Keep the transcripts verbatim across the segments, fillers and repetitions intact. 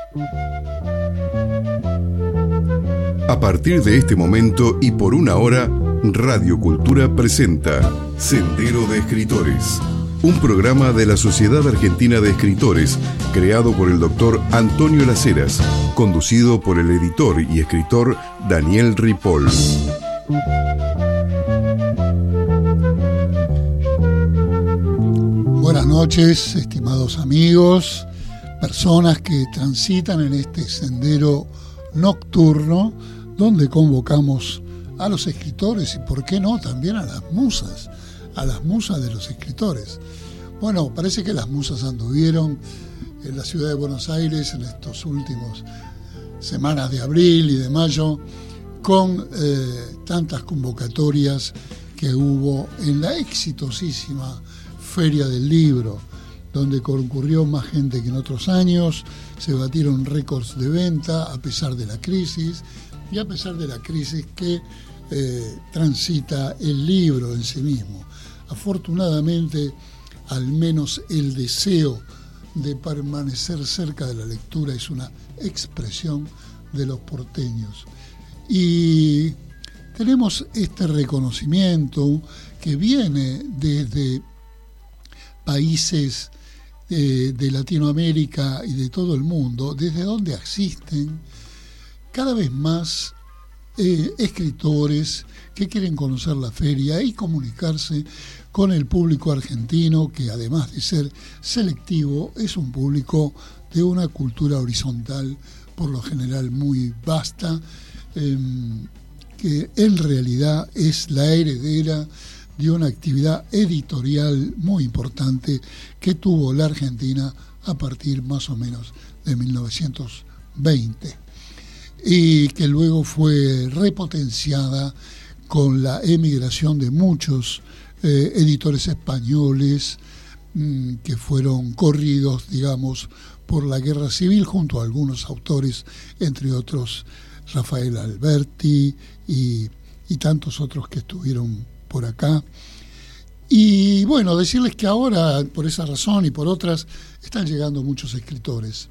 A partir de este momento y por una hora, Radio Cultura presenta Sendero de Escritores, un programa de la Sociedad Argentina de Escritores, creado por el doctor Antonio Las Heras, conducido por el editor y escritor Daniel Ripoll. Buenas noches, estimados amigos, personas que transitan en este sendero nocturno, donde convocamos a los escritores y, por qué no, también a las musas, a las musas de los escritores. Bueno, parece que las musas anduvieron en la ciudad de Buenos Aires en estos últimos semanas de abril y de mayo con eh, tantas convocatorias que hubo en la exitosísima Feria del Libro, donde concurrió más gente que en otros años, se batieron récords de venta a pesar de la crisis y a pesar de la crisis que eh, transita el libro en sí mismo. Afortunadamente, al menos el deseo de permanecer cerca de la lectura es una expresión de los porteños. Y tenemos este reconocimiento que viene desde países eh, de Latinoamérica y de todo el mundo, desde donde existen cada vez más eh, escritores que quieren conocer la feria y comunicarse con el público argentino, que además de ser selectivo, es un público de una cultura horizontal, por lo general muy vasta, eh, que en realidad es la heredera de una actividad editorial muy importante que tuvo la Argentina a partir más o menos de mil novecientos veinte y que luego fue repotenciada con la emigración de muchos eh, editores españoles mmm, que fueron corridos, digamos, por la guerra civil, junto a algunos autores, entre otros Rafael Alberti y, y tantos otros que estuvieron por acá. Y bueno, decirles que ahora, por esa razón y por otras, están llegando muchos escritores.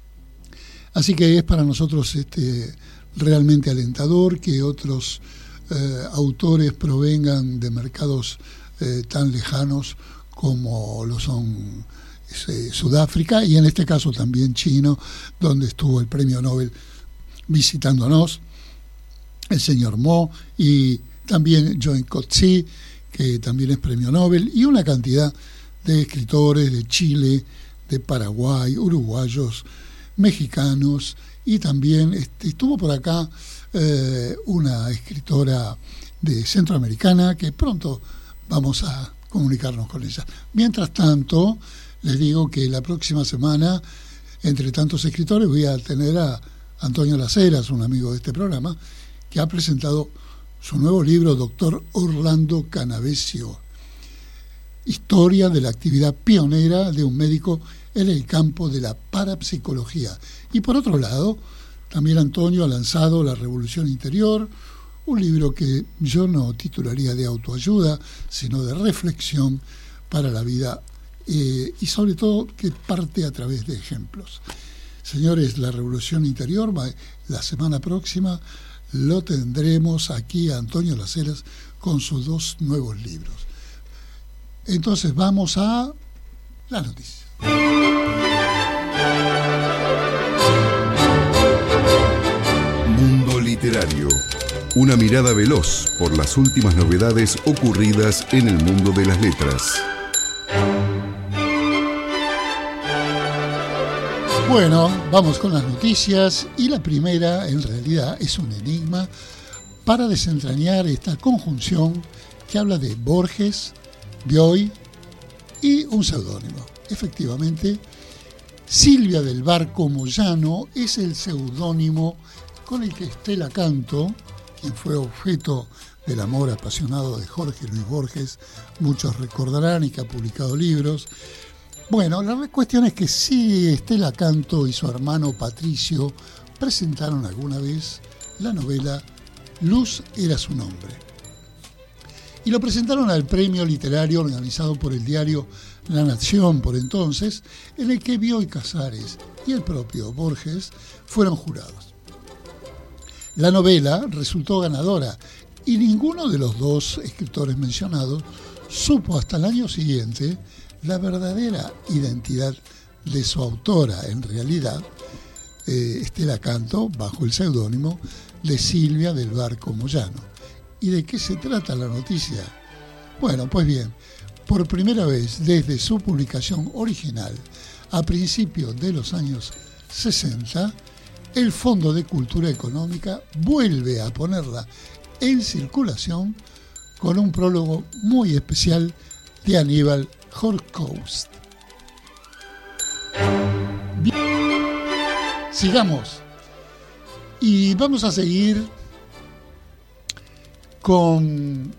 Así que es para nosotros este, realmente alentador que otros eh, autores provengan de mercados eh, tan lejanos como lo son eh, Sudáfrica y en este caso también China, donde estuvo el premio Nobel visitándonos, el señor Mo, y también John Coetzee, que también es premio Nobel, y una cantidad de escritores de Chile, de Paraguay, uruguayos, mexicanos, y también este, estuvo por acá eh, una escritora de centroamericana que pronto vamos a comunicarnos con ella. Mientras tanto, les digo que la próxima semana, entre tantos escritores, voy a tener a Antonio Las Heras, un amigo de este programa, que ha presentado su nuevo libro, Doctor Orlando Canavesio, historia de la actividad pionera de un médico en el campo de la parapsicología. Y por otro lado, también Antonio ha lanzado La Revolución Interior, un libro que yo no titularía de autoayuda, sino de reflexión para la vida eh, y sobre todo que parte a través de ejemplos. Señores, La Revolución Interior, la semana próxima lo tendremos aquí a Antonio Las Heras con sus dos nuevos libros. Entonces vamos a la noticia. Mundo Literario. Una mirada veloz por las últimas novedades ocurridas en el mundo de las letras. Bueno, vamos con las noticias y la primera en realidad es un enigma para desentrañar esta conjunción que habla de Borges, Bioy y un seudónimo. Efectivamente, Silvia del Barco Moyano es el seudónimo con el que Estela Canto, quien fue objeto del amor apasionado de Jorge Luis Borges, muchos recordarán, y que ha publicado libros. Bueno, la cuestión es que sí, Estela Canto y su hermano Patricio presentaron alguna vez la novela Luz era su nombre, y lo presentaron al premio literario organizado por el diario La Nación por entonces, en el que Bioy Casares y el propio Borges fueron jurados. La novela resultó ganadora y ninguno de los dos escritores mencionados supo hasta el año siguiente la verdadera identidad de su autora. En realidad, eh, Estela Canto, bajo el seudónimo de Silvia del Barco Moyano. ¿Y de qué se trata la noticia? Bueno, pues bien, por primera vez desde su publicación original a principios de los años sesenta, el Fondo de Cultura Económica vuelve a ponerla en circulación con un prólogo muy especial de Aníbal Horkheimer. Bien, sigamos. Y vamos a seguir con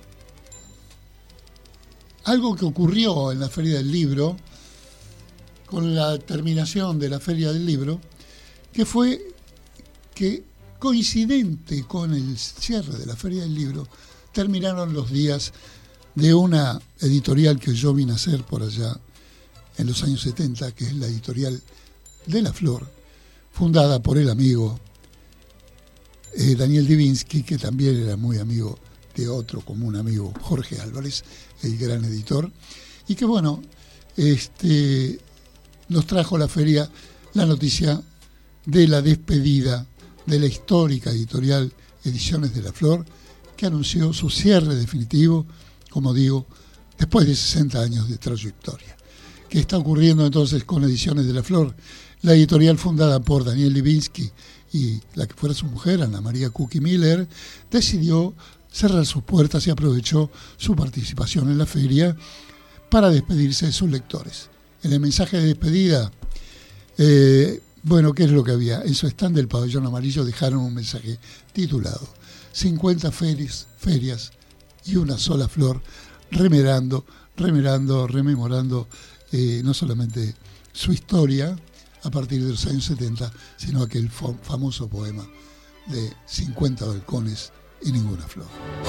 algo que ocurrió en la Feria del Libro, con la terminación de la Feria del Libro, que fue que, coincidente con el cierre de la Feria del Libro, terminaron los días de una editorial que yo vi nacer por allá en los años setenta, que es la editorial de La Flor, fundada por el amigo eh, Daniel Divinsky, que también era muy amigo de otro común amigo, Jorge Álvarez, el gran editor, y que bueno, este, nos trajo a la feria la noticia de la despedida de la histórica editorial Ediciones de La Flor, que anunció su cierre definitivo, como digo, después de sesenta años de trayectoria. ¿Qué está ocurriendo entonces con Ediciones de La Flor? La editorial fundada por Daniel Divinsky y la que fuera su mujer, Ana María Cookie Miller, decidió cerrar sus puertas y aprovechó su participación en la feria para despedirse de sus lectores. En el mensaje de despedida, eh, bueno, ¿qué es lo que había? En su stand del pabellón amarillo dejaron un mensaje titulado cincuenta ferias, ferias y una sola flor, remerando, remerando, rememorando eh, no solamente su historia a partir de los años setenta, sino aquel famoso poema de cincuenta balcones y ninguna flor.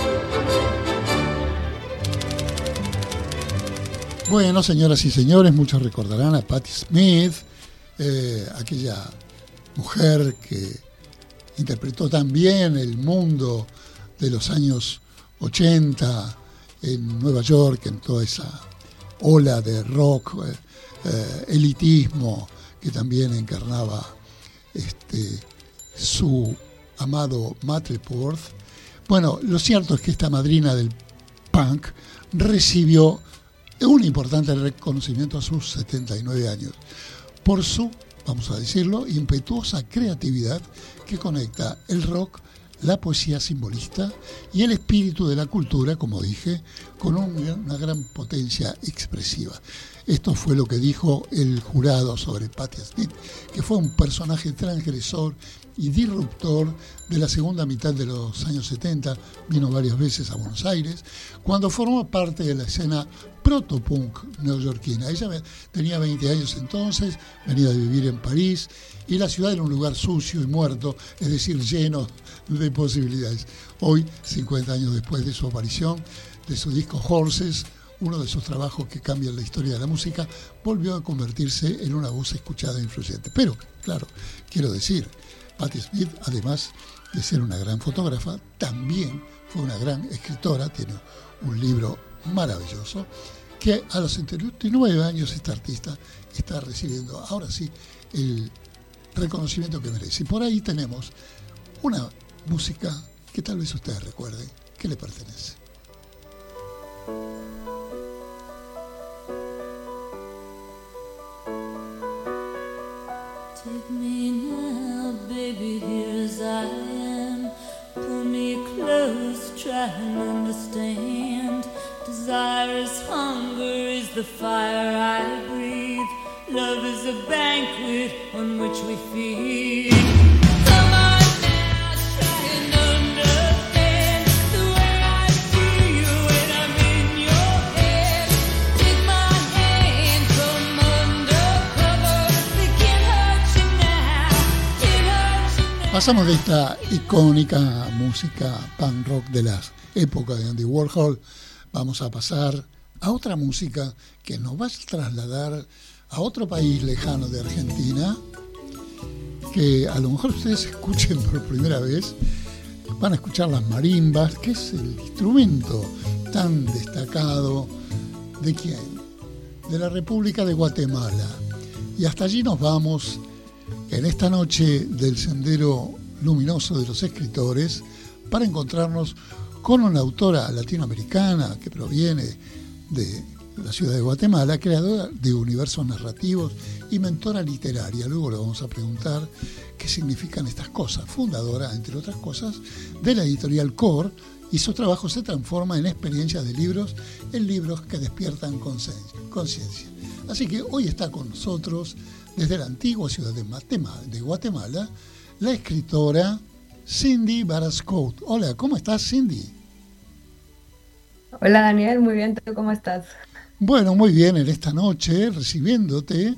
Bueno, señoras y señores, muchos recordarán a Patti Smith, eh, aquella mujer que interpretó también el mundo de los años ochenta en Nueva York, en toda esa ola de rock, eh, eh, elitismo que también encarnaba este, su amado Matt Report. Bueno, lo cierto es que esta madrina del punk recibió un importante reconocimiento a sus setenta y nueve años por su, vamos a decirlo, impetuosa creatividad que conecta el rock, la poesía simbolista y el espíritu de la cultura, como dije, con una gran potencia expresiva. Esto fue lo que dijo el jurado sobre Patti Smith, que fue un personaje transgresor y disruptor de la segunda mitad de los años setenta, vino varias veces a Buenos Aires, cuando formó parte de la escena protopunk neoyorquina. Ella tenía veinte años entonces, venía de vivir en París, y la ciudad era un lugar sucio y muerto, es decir, lleno de posibilidades. Hoy, cincuenta años después de su aparición, de su disco Horses, uno de sus trabajos que cambian la historia de la música, volvió a convertirse en una voz escuchada e influyente. Pero, claro, quiero decir, Patti Smith, además de ser una gran fotógrafa, también fue una gran escritora, tiene un libro maravilloso, que a los setenta y nueve años esta artista está recibiendo, ahora sí, el reconocimiento que merece. Y por ahí tenemos una música que tal vez ustedes recuerden, que le pertenece. Take me now, baby, here as I am. Pull me close, try and understand. Desire is hunger, is the fire I breathe. Love is a banquet on which we feed. Come on now, try and understand the way I feel when I'm in your head. Take my hand, come undercover. They can't hurt you now, can't hurt you now. Pasamos de esta icónica música punk rock de las épocas de Andy Warhol, vamos a pasar a otra música que nos va a trasladar a otro país lejano de Argentina, que a lo mejor ustedes escuchen por primera vez, van a escuchar las marimbas, que es el instrumento tan destacado de quién, de la República de Guatemala. Y hasta allí nos vamos en esta noche del Sendero Luminoso de los Escritores para encontrarnos con una autora latinoamericana que proviene de la ciudad de Guatemala, creadora de universos narrativos y mentora literaria. Luego le vamos a preguntar qué significan estas cosas. Fundadora, entre otras cosas, de la editorial Core, y su trabajo se transforma en experiencias de libros, en libros que despiertan conciencia. Así que hoy está con nosotros, desde la antigua ciudad de, Matema, de Guatemala, la escritora Cindy Barascout. Hola, ¿cómo estás, Cindy? Hola, Daniel, muy bien, ¿tú cómo estás? Bueno, muy bien, en esta noche, recibiéndote.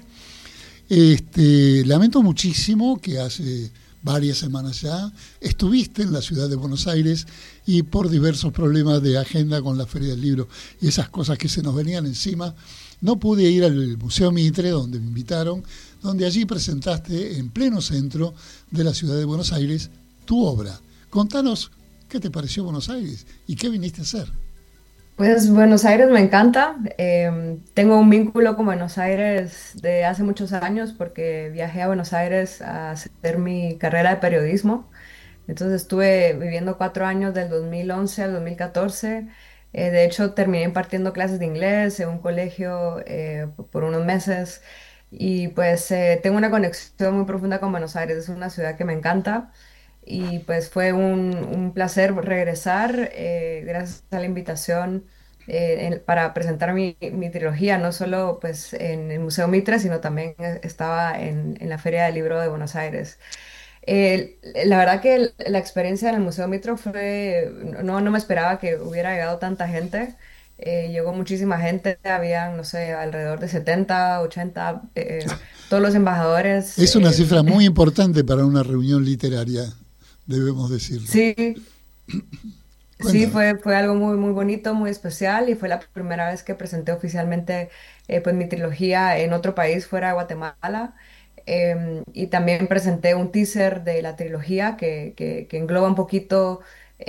Este, lamento muchísimo que hace varias semanas ya estuviste en la ciudad de Buenos Aires y por diversos problemas de agenda con la Feria del Libro y esas cosas que se nos venían encima, no pude ir al Museo Mitre, donde me invitaron, donde allí presentaste en pleno centro de la ciudad de Buenos Aires tu obra. Contanos qué te pareció Buenos Aires y qué viniste a hacer. Pues Buenos Aires me encanta. Eh, tengo un vínculo con Buenos Aires de hace muchos años porque viajé a Buenos Aires a hacer mi carrera de periodismo. Entonces estuve viviendo cuatro años del dos mil once al dos mil catorce. Eh, de hecho, terminé impartiendo clases de inglés en un colegio eh, por unos meses. Y pues eh, tengo una conexión muy profunda con Buenos Aires. Es una ciudad que me encanta. Y pues fue un, un placer regresar, eh, gracias a la invitación eh, en- para presentar mi, mi trilogía, no solo pues en el Museo Mitre, sino también eh, estaba en, en la Feria del Libro de Buenos Aires. Eh, la verdad que el- la experiencia en el Museo Mitre fue, no, no me esperaba que hubiera llegado tanta gente. Eh, llegó muchísima gente, habían, no sé, alrededor de setenta, ochenta, eh, todos los embajadores. Es una eh, cifra muy importante para una reunión literaria, debemos decirlo. Sí, sí, Cuéntame. fue, fue algo muy, muy bonito, muy especial y fue la primera vez que presenté oficialmente eh, pues, mi trilogía en otro país fuera de Guatemala. Em, y también presenté un teaser de la trilogía que, que- que engloba un poquito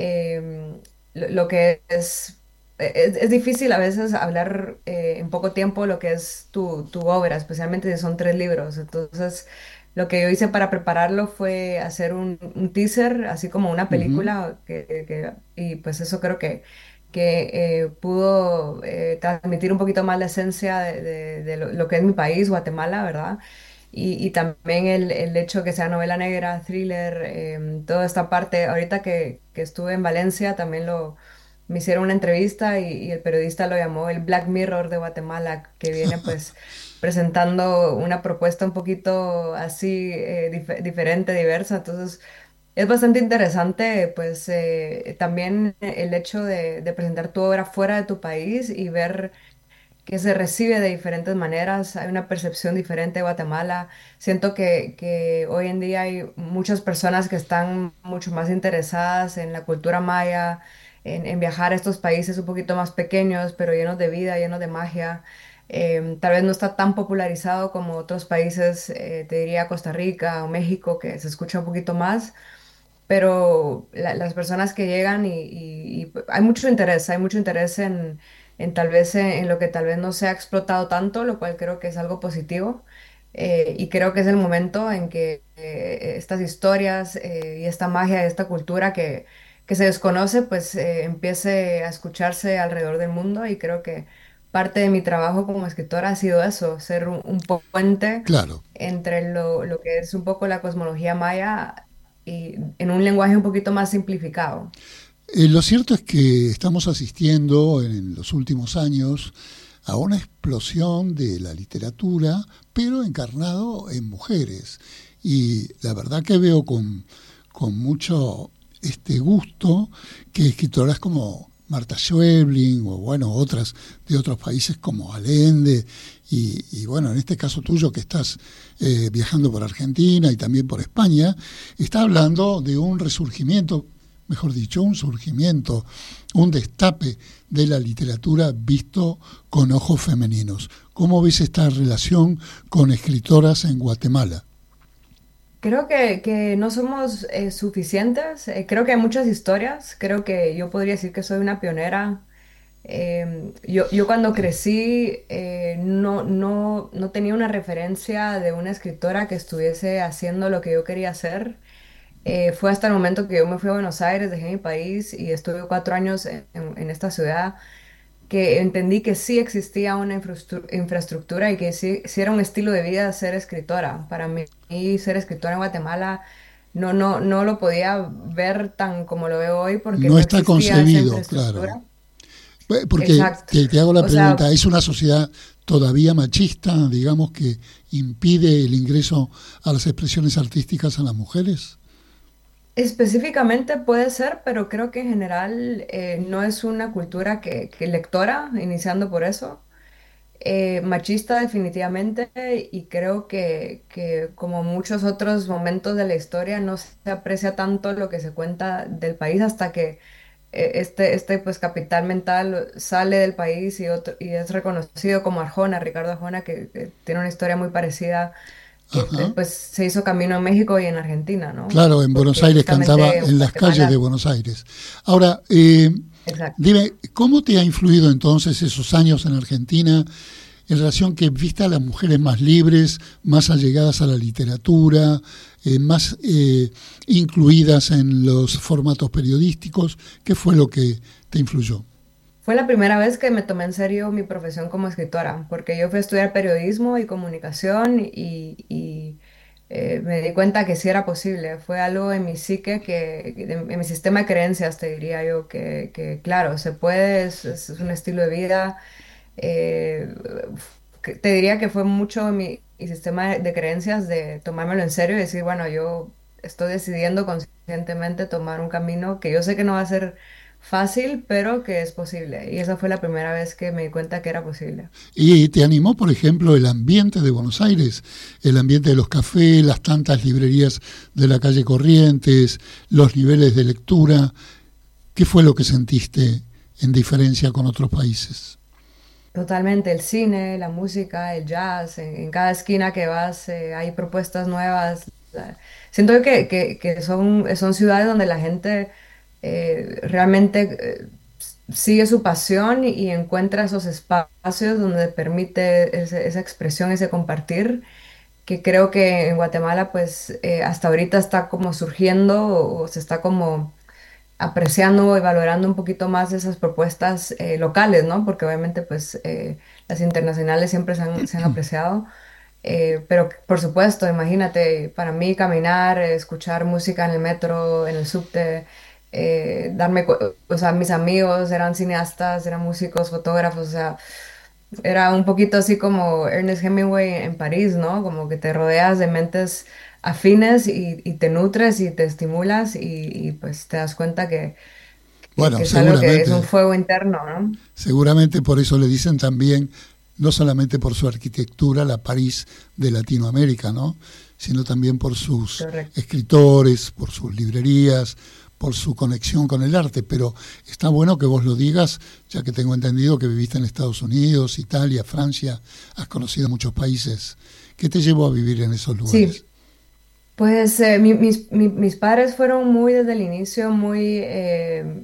em, lo, lo que es, es... es difícil a veces hablar eh, en poco tiempo lo que es tu, tu obra, especialmente si son tres libros. Entonces... Lo que yo hice para prepararlo fue hacer un, un teaser, así como una Ujú. película, que, que- y pues eso creo que, que eh, pudo eh, transmitir un poquito más la esencia de, de- de lo, lo que es mi país, Guatemala, ¿verdad? Y, y también el, el hecho que sea novela negra, thriller, em, toda esta parte. Ahorita que, que estuve en Valencia, también lo, me hicieron una entrevista y, y el periodista lo llamó el Black Mirror de Guatemala, que viene pues presentando una propuesta un poquito así eh, dif- diferente, diversa. Entonces, es bastante interesante, pues eh, también el hecho de, de presentar tu obra fuera de tu país y ver que se recibe de diferentes maneras. Hay una percepción diferente de Guatemala. Siento que, que hoy en día hay muchas personas que están mucho más interesadas en la cultura maya, en, en viajar a estos países un poquito más pequeños, pero llenos de vida, llenos de magia. Em, tal vez no está tan popularizado como otros países, eh, te diría Costa Rica o México, que se escucha un poquito más, pero la- las personas que llegan y, y- y hay mucho interés, hay mucho interés en, en tal vez en, en lo que tal vez no se ha explotado tanto, lo cual creo que es algo positivo. Eh, y creo que es el momento en que eh, estas historias eh, y esta magia, esta cultura que, que se desconoce, pues eh, empiece a escucharse alrededor del mundo, y creo que parte de mi trabajo como escritora ha sido eso, ser un, un puente Claro. entre lo, lo que es un poco la cosmología maya y en un lenguaje un poquito más simplificado. Eh, lo cierto es que estamos asistiendo en los últimos años a una explosión de la literatura, pero encarnado en mujeres. Y la verdad que veo con, con mucho este gusto que escritoras como Marta Schweblin o bueno, otras de otros países como Allende y, y bueno, en este caso tuyo que estás eh, viajando por Argentina y también por España, está hablando de un resurgimiento mejor dicho, un surgimiento, un destape de la literatura visto con ojos femeninos. ¿Cómo ves esta relación con escritoras en Guatemala? Creo que, que no somos eh, suficientes. Eh, creo que hay muchas historias. Creo que yo podría decir que soy una pionera. Em, yo, yo cuando crecí eh, no, no, no tenía una referencia de una escritora que estuviese haciendo lo que yo quería hacer. Eh, fue hasta el momento que yo me fui a Buenos Aires, dejé mi país y estuve cuatro años en, en- en esta ciudad, que entendí que sí existía una infrastru- infraestructura y que sí, sí era un estilo de vida ser escritora. Para mí, ser escritora en Guatemala no, no, no lo podía ver tan como lo veo hoy porque No no está existía esa concebido, claro. infraestructura. Eh, Porque Exacto. te, te hago la O sea, pregunta, ¿es una sociedad todavía machista, digamos, que impide el ingreso a las expresiones artísticas a las mujeres? específicamente puede ser, pero creo que en general eh, no es una cultura que, que lectora, iniciando por eso. Eh, machista definitivamente y creo que, que como muchos otros momentos de la historia no se aprecia tanto lo que se cuenta del país hasta que eh, este, este pues capital mental sale del país y, otro, y es reconocido como Arjona, Ricardo Arjona, que, que tiene una historia muy parecida, que Ajá. después se hizo camino en México y en Argentina, ¿no? Claro, en Buenos Porque Aires cantaba justamente en en las calles de Guatemala, Buenos Aires. Ahora, eh, exacto. dime, ¿cómo te ha influido entonces esos años en Argentina en relación que viste a las mujeres más libres, más allegadas a la literatura, eh, más eh, incluidas en los formatos periodísticos? ¿Qué fue lo que te influyó? Fue la primera vez que me tomé en serio mi profesión como escritora, porque yo fui a estudiar periodismo y comunicación y, y, eh, me di cuenta que sí era posible. Fue algo en mi psique, que, de- en mi sistema de creencias, te diría yo, que, que claro, se puede, es, es un estilo de vida. eh, que- Te diría que fue mucho mi, mi sistema de, de creencias de tomármelo en serio y decir, bueno, yo estoy decidiendo conscientemente tomar un camino que yo sé que no va a ser fácil, pero que es posible. Y esa fue la primera vez que me di cuenta que era posible. Y te animó, por ejemplo, el ambiente de Buenos Aires, el ambiente de los cafés, las tantas librerías de la calle Corrientes, los niveles de lectura. ¿Qué fue lo que sentiste en diferencia con otros países? Totalmente, el cine, la música, el jazz, en, en cada esquina que vas eh, hay propuestas nuevas. La- Siento que, que, que son, son ciudades donde la gente eh, realmente eh, s- sigue su pasión y, y encuentra esos espacios donde permite ese- esa expresión, ese compartir, que creo que en Guatemala pues eh, hasta ahorita está como surgiendo o, o se está como apreciando y valorando un poquito más esas propuestas eh, locales, ¿no? Porque obviamente pues eh, las internacionales siempre se han, se han apreciado. Eh, pero por supuesto, imagínate, para mí caminar, eh, escuchar música en el metro, en el subte, eh, darme, cu- o sea, mis amigos eran cineastas, eran músicos, fotógrafos, o sea, era un poquito así como Ernest Hemingway en París, ¿no? Como que te rodeas de mentes afines y, y te nutres y te estimulas y, y, pues te das cuenta que, que, Bueno, que es algo que es un seguramente, fuego interno, ¿no? seguramente por eso le dicen también, no solamente por su arquitectura, la París de Latinoamérica, ¿no? Sino también por sus Correcto. escritores, por sus librerías, por su conexión con el arte. Pero está bueno que vos lo digas, ya que tengo entendido que viviste en Estados Unidos, Italia, Francia, has conocido muchos países. ¿Qué te llevó a vivir en esos lugares? Sí, pues eh, mi- mis, mi- mis padres fueron muy desde el inicio, muy, eh,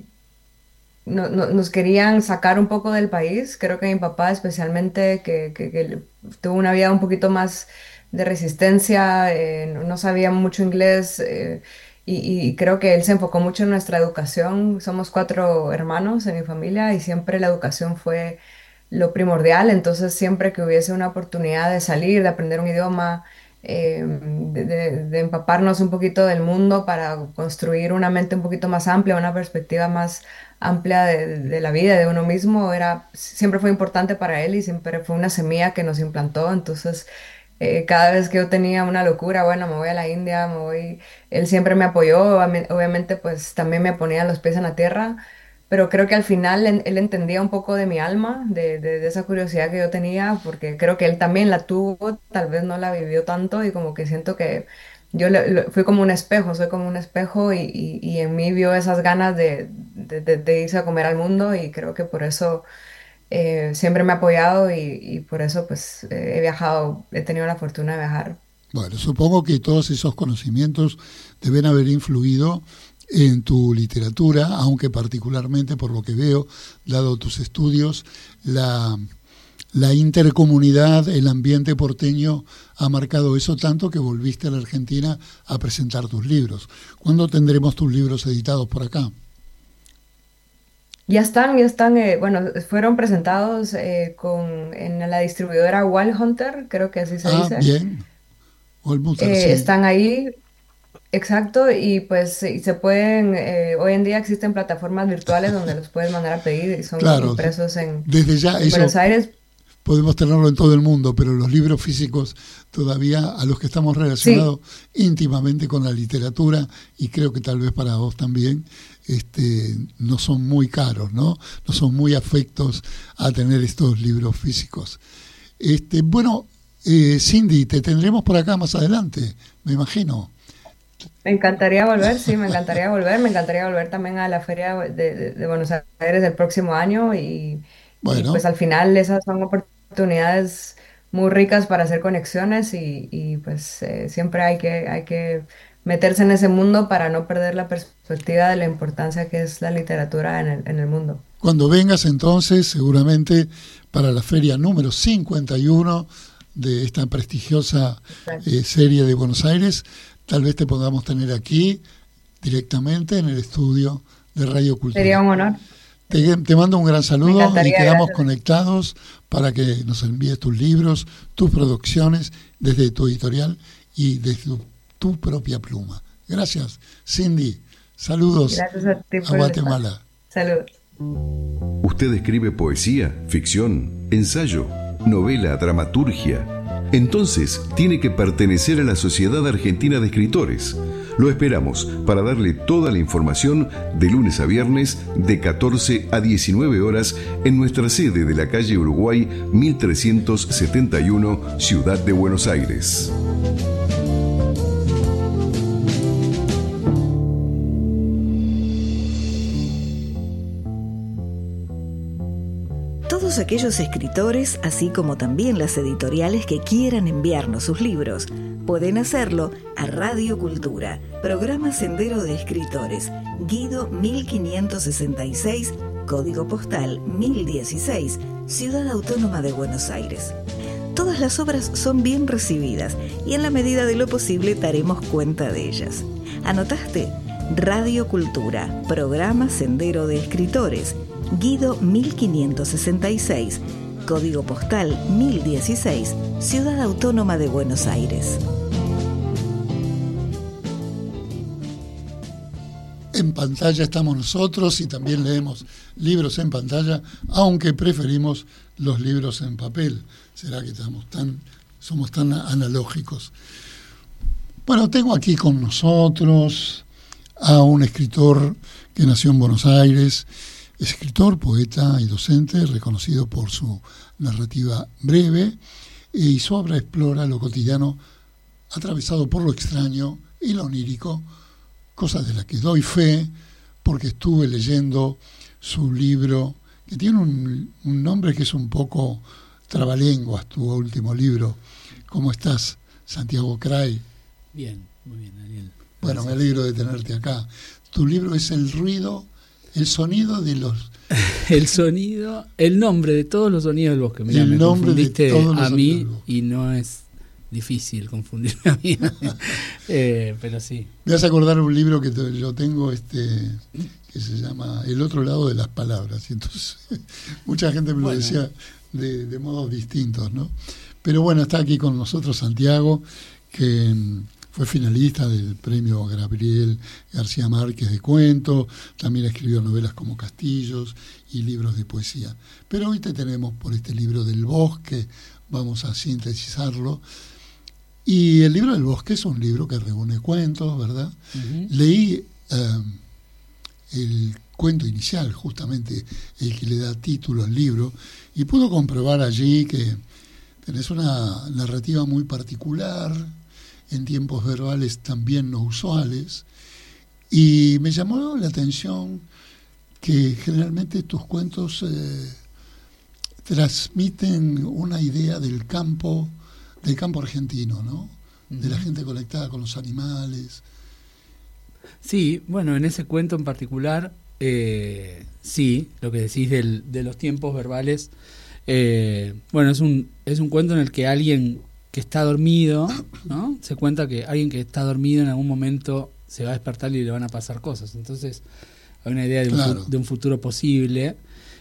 no- no- nos querían sacar un poco del país. Creo que mi papá especialmente, que, que- que le- tuvo una vida un poquito más de resistencia, eh, no, no sabía mucho inglés eh, y, y creo que él se enfocó mucho en nuestra educación. Somos cuatro hermanos en mi familia y siempre la educación fue lo primordial. Entonces siempre que hubiese una oportunidad de salir, de aprender un idioma, eh, de, de- de empaparnos un poquito del mundo para construir una mente un poquito más amplia, una perspectiva más amplia de, de la vida, de uno mismo, era, siempre fue importante para él y siempre fue una semilla que nos implantó. Entonces, eh, cada vez que yo tenía una locura, bueno, me voy a la India, me voy, él siempre me apoyó, obviame- obviamente, pues también me ponía los pies en la tierra, pero creo que al final él, él entendía un poco de mi alma, de, de, de esa curiosidad que yo tenía, porque creo que él también la tuvo, tal vez no la vivió tanto y como que siento que yo le- le- fui como un espejo, soy como un espejo y, y- y en mí vio esas ganas de, de, de- de irse a comer al mundo y creo que por eso eh, siempre me ha apoyado y, y por eso pues eh, he viajado, he tenido la fortuna de viajar. Bueno, supongo que todos esos conocimientos deben haber influido en tu literatura, aunque particularmente por lo que veo, dado tus estudios, la, la intercomunidad, el ambiente porteño ha marcado eso tanto que volviste a la Argentina a presentar tus libros. ¿Cuándo tendremos tus libros editados por acá? Ya están, ya están, eh, bueno, fueron presentados eh, con, en la distribuidora Wild Hunter, creo que así se Ah, dice. bien. Olmuter, Eh, sí. están ahí. Exacto, y pues y se pueden, eh, hoy en día existen plataformas virtuales donde los puedes mandar a pedir y son Claro, impresos en, desde ya en eso Buenos Aires. podemos tenerlo en todo el mundo, pero los libros físicos todavía a los que estamos Sí, relacionados íntimamente con la literatura, y creo que tal vez para vos también, este, no son muy caros, ¿no? No son muy afectos a tener estos libros físicos. Este, bueno, eh, Cindy, te tendremos por acá más adelante, me imagino. me encantaría volver, sí, me encantaría volver, me encantaría volver también a la Feria de, de- de Buenos Aires el próximo año y, y Bueno, pues al final esas son oportunidades muy ricas para hacer conexiones y, y, pues eh, siempre hay que, hay que meterse en ese mundo para no perder la perspectiva de la importancia que es la literatura en el, en el mundo. cuando vengas entonces, seguramente para la feria número cincuenta y uno de esta prestigiosa eh, serie de Buenos Aires, tal vez te podamos tener aquí directamente en el estudio de Radio Sería Cultura. un honor. Te, te mando un gran Me saludo y encantaría, quedamos gracias. conectados para que nos envíes tus libros, tus producciones desde tu editorial y desde tu, tu propia pluma. Gracias, Cindy. Saludos Gracias a ti a por el espacio. Guatemala. Saludos. ¿Usted escribe poesía, ficción, ensayo, novela, dramaturgia? Entonces tiene que pertenecer a la Sociedad Argentina de Escritores. Lo esperamos para darle toda la información de lunes a viernes de catorce a diecinueve horas en nuestra sede de la calle Uruguay mil trescientos setenta y uno, Ciudad de Buenos Aires. Todos aquellos escritores, así como también las editoriales que quieran enviarnos sus libros, pueden hacerlo a Radio Cultura, programa Sendero de Escritores, Guido mil quinientos sesenta y seis, código postal mil dieciséis, Ciudad Autónoma de Buenos Aires. Todas las obras son bien recibidas y en la medida de lo posible daremos cuenta de ellas. ¿Anotaste? Radio Cultura, programa Sendero de Escritores, Guido mil quinientos sesenta y seis, código postal mil dieciséis, Ciudad Autónoma de Buenos Aires. En pantalla estamos nosotros y también leemos libros en pantalla, aunque preferimos los libros en papel. ¿Será que estamos tan, somos tan analógicos? Bueno, tengo aquí con nosotros a un escritor que nació en Buenos Aires, escritor, poeta y docente, reconocido por su narrativa breve, y su obra explora lo cotidiano atravesado por lo extraño y lo onírico, cosas de las que doy fe porque estuve leyendo su libro, que tiene un, un nombre que es un poco trabalenguas, tu último libro. ¿Cómo estás, Santiago Cray? Bien, muy bien, Daniel. Bueno, Gracias. me alegro de tenerte acá. Tu libro es El ruido, el sonido de los... El sonido, el nombre de todos los sonidos del bosque. Mirá, El me nombre de confundiste todos los a sonidos mí del bosque. y no es difícil confundirme a mí. eh, pero sí. Me vas a acordar un libro que te- yo tengo este que se llama El otro lado de las palabras. Y entonces mucha gente me lo Bueno. decía de, de modos distintos, ¿no? Pero bueno, está aquí con nosotros Santiago, que mm, fue finalista del premio Gabriel García Márquez de cuento, también escribió novelas como Castillos y libros de poesía. Pero hoy te tenemos por este libro del bosque, vamos a sintetizarlo. Y el libro del bosque es un libro que reúne cuentos, ¿verdad? Ujú. Leí eh, el cuento inicial, justamente el que le da título al libro, y puedo comprobar allí que tenés una narrativa muy particular, en tiempos verbales también no usuales. Y me llamó la atención que generalmente tus cuentos eh, transmiten una idea del campo, del campo argentino, ¿no? Uh-huh. De la gente conectada con los animales. Sí, bueno, en ese cuento en particular, eh, sí, lo que decís del, de los tiempos verbales, eh, bueno, es un, es un cuento en el que alguien que está dormido, ¿no? Se cuenta que alguien que está dormido en algún momento se va a despertar y le van a pasar cosas. Entonces hay una idea de un, claro. de un futuro posible.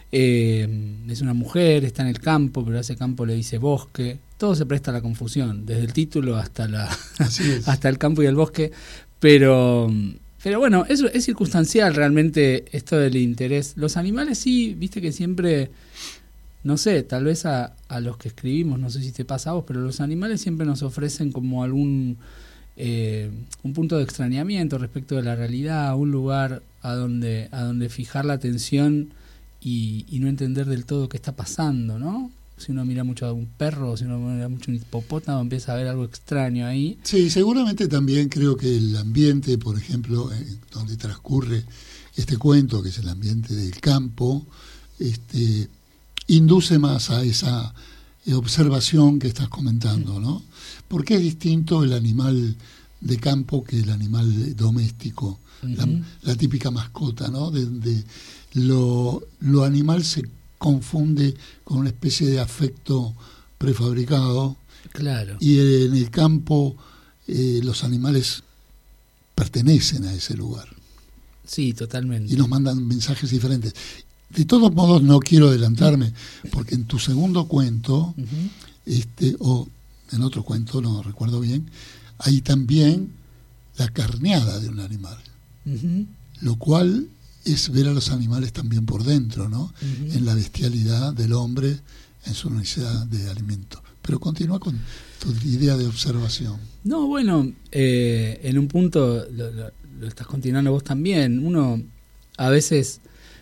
Eh, es una mujer, está en el campo, pero a ese campo le dice bosque. Todo se presta a la confusión, desde el título hasta la hasta el campo y el bosque. Pero, pero bueno, eso es circunstancial realmente esto del interés. Los animales sí, viste que siempre, no sé, tal vez a, a los que escribimos, no sé si te pasa a vos, pero los animales siempre nos ofrecen como algún eh, un punto de extrañamiento respecto de la realidad, un lugar a donde a donde fijar la atención y, y no entender del todo qué está pasando, ¿no? Si uno mira mucho a un perro, si uno mira mucho a un hipopótamo, empieza a ver algo extraño ahí. Sí, seguramente también creo que el ambiente, por ejemplo, eh, donde transcurre este cuento, que es el ambiente del campo, este, induce más a esa observación que estás comentando, ¿no? Porque es distinto el animal de campo que el animal doméstico, uh-huh. la, la típica mascota, ¿no? De, de lo, lo animal se confunde con una especie de afecto prefabricado. Claro. Y en el campo eh, los animales pertenecen a ese lugar. Sí, totalmente. Y nos mandan mensajes diferentes. De todos modos, no quiero adelantarme, porque en tu segundo cuento, uh-huh. este, o en otro cuento, no recuerdo bien, hay también la carneada de un animal, uh-huh. lo cual es ver a los animales también por dentro, ¿no? Uh-huh. En la bestialidad del hombre, en su necesidad de alimento. Pero continúa con tu idea de observación. No, bueno, eh, en un punto lo, lo, lo estás continuando vos también. Uno a veces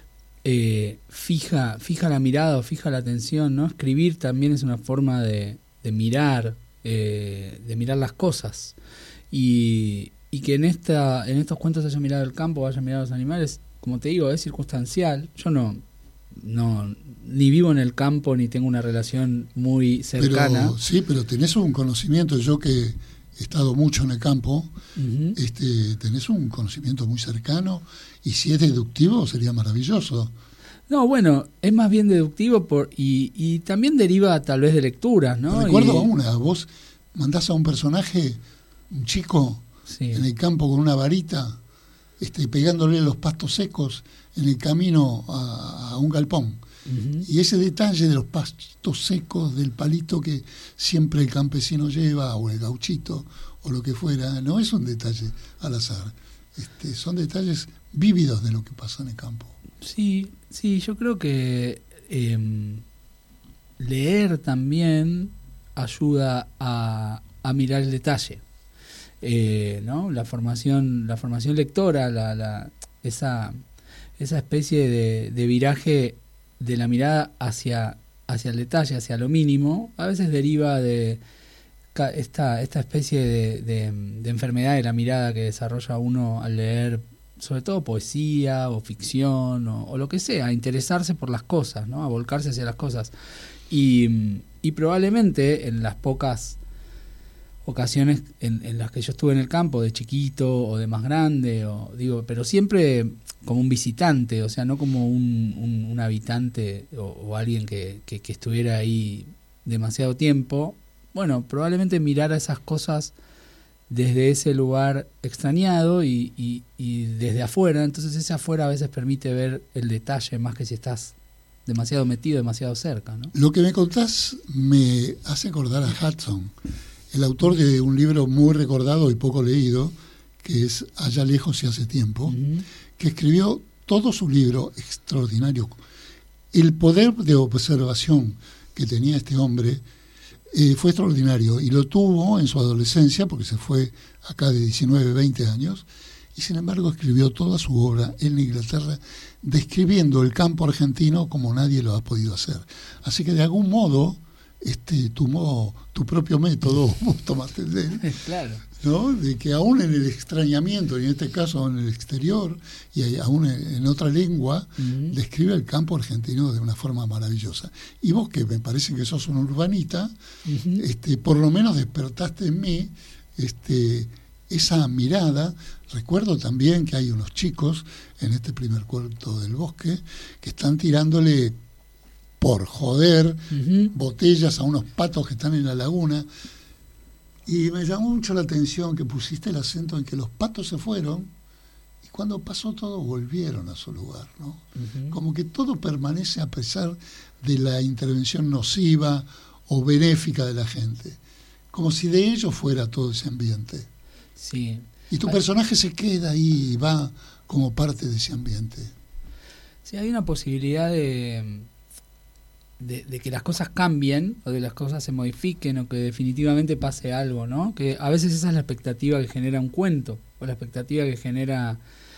eh, fija, fija la mirada o fija la atención, ¿no? Escribir también es una forma de, de mirar, eh, de mirar las cosas. Y, y que en esta, en estos cuentos haya mirado el campo, haya mirado los animales, como te digo, es circunstancial. Yo no, no ni vivo en el campo ni tengo una relación muy cercana. Pero, sí, pero tenés un conocimiento. Yo que he estado mucho en el campo, uh-huh. este, tenés un conocimiento muy cercano, y si es deductivo sería maravilloso. No, bueno, es más bien deductivo por y, y también deriva tal vez de lecturas, ¿no? Recuerdo y, a una, vos mandás a un personaje, un chico, sí. en el campo con una varita, Este, pegándole los pastos secos en el camino a, a un galpón. Uh-huh. Y ese detalle de los pastos secos, del palito que siempre el campesino lleva, o el gauchito, o lo que fuera, no es un detalle al azar. Este, son detalles vívidos de lo que pasa en el campo. Sí, sí, yo creo que eh, leer también ayuda a, a mirar el detalle. Eh, ¿no? La formación, la formación lectora, la, la, esa, esa especie de, de viraje de la mirada hacia, hacia el detalle, hacia lo mínimo, a veces deriva de esta, esta especie de, de, de enfermedad de la mirada que desarrolla uno al leer, sobre todo poesía o ficción o, o lo que sea, a interesarse por las cosas, ¿no? A volcarse hacia las cosas. Y, y probablemente en las pocas ocasiones en, en las que yo estuve en el campo, de chiquito o de más grande, o digo, pero siempre como un visitante, o sea, no como un, un, un habitante o, o alguien que, que, que estuviera ahí demasiado tiempo. Bueno, probablemente mirar a esas cosas desde ese lugar extrañado y, y, y desde afuera. Entonces ese afuera a veces permite ver el detalle más que si estás demasiado metido, demasiado cerca, ¿no? Lo que me contás me hace acordar a Hudson, el autor de un libro muy recordado y poco leído, que es Allá lejos y hace tiempo, uh-huh. que escribió todo su libro extraordinario. El poder de observación que tenía este hombre eh, fue extraordinario, y lo tuvo en su adolescencia, porque se fue acá de diecinueve, veinte años, y sin embargo escribió toda su obra en Inglaterra, describiendo el campo argentino como nadie lo ha podido hacer. Así que de algún modo este, tomó tu propio método, vos tomaste el de él, Claro. ¿no? De que aún en el extrañamiento, y en este caso en el exterior, y aún en, en otra lengua, Uh-huh. describe el campo argentino de una forma maravillosa. Y vos, que me parece que sos una urbanita, Uh-huh. este, por lo menos despertaste en mí este, esa mirada. Recuerdo también que hay unos chicos en este primer cuarto del bosque que están tirándole por joder Uh-huh. botellas a unos patos que están en la laguna. Y me llamó mucho la atención que pusiste el acento en que los patos se fueron y cuando pasó todo volvieron a su lugar, ¿no? Uh-huh. Como que todo permanece a pesar de la intervención nociva o benéfica de la gente, como si de ellos fuera todo ese ambiente. Sí. Y tu Hay- personaje se queda ahí y va como parte de ese ambiente. Sí, hay una posibilidad de, de, de que las cosas cambien o de las cosas se modifiquen o que definitivamente pase algo, ¿no? Que a veces esa es la expectativa que genera un cuento o la expectativa que genera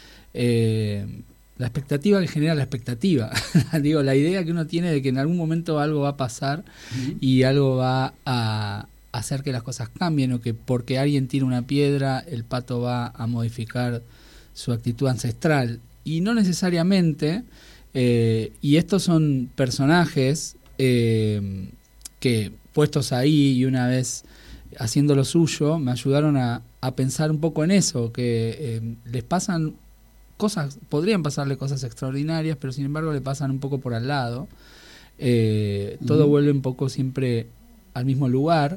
eh, la expectativa que genera la expectativa. Digo, la idea que uno tiene de que en algún momento algo va a pasar y algo va a hacer que las cosas cambien o que porque alguien tira una piedra el pato va a modificar su actitud ancestral. Y no necesariamente, eh, y estos son personajes eh, que puestos ahí y una vez haciendo lo suyo, me ayudaron a, a pensar un poco en eso, que eh, les pasan cosas, podrían pasarle cosas extraordinarias, pero sin embargo le pasan un poco por al lado. Eh, todo Ujú. vuelve un poco siempre al mismo lugar.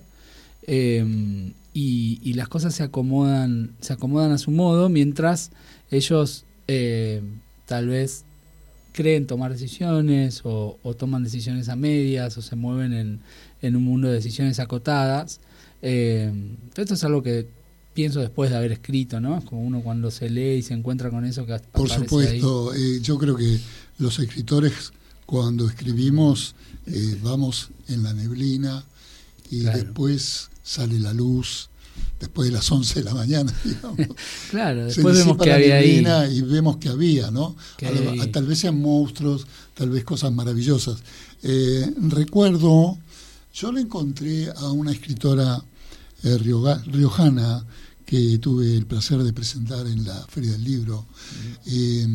Eh, y, y las cosas se acomodan se acomodan a su modo mientras ellos eh, tal vez creen tomar decisiones o, o toman decisiones a medias o se mueven en, en un mundo de decisiones acotadas. Eh, esto es algo que pienso después de haber escrito, ¿no? Es como uno cuando se lee y se encuentra con eso que Por aparece supuesto, eh, yo creo que los escritores cuando escribimos eh, vamos en la neblina y Claro. después sale la luz, después de las once de la mañana, digamos. ahí. Claro, Se después vemos disipa que la había ahí. neblina y vemos que había, ¿no? Que A hay lo- ahí. a- tal vez sean monstruos, tal vez cosas maravillosas. Eh, recuerdo, yo le encontré a una escritora eh, rioga- riojana que tuve el placer de presentar en la Feria del Libro, eh,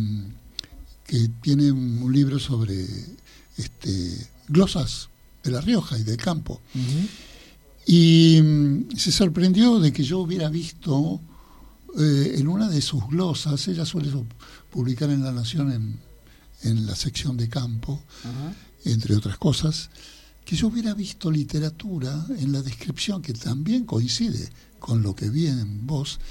que tiene un, un libro sobre este, glosas de La Rioja y del campo. Ujú. Y mm, se sorprendió de que yo hubiera visto eh, en una de sus glosas, ella suele su- publicar en La Nación en, en la sección de campo, Ajá. entre otras cosas, que yo hubiera visto literatura en la descripción, que también coincide con lo que vi en vos,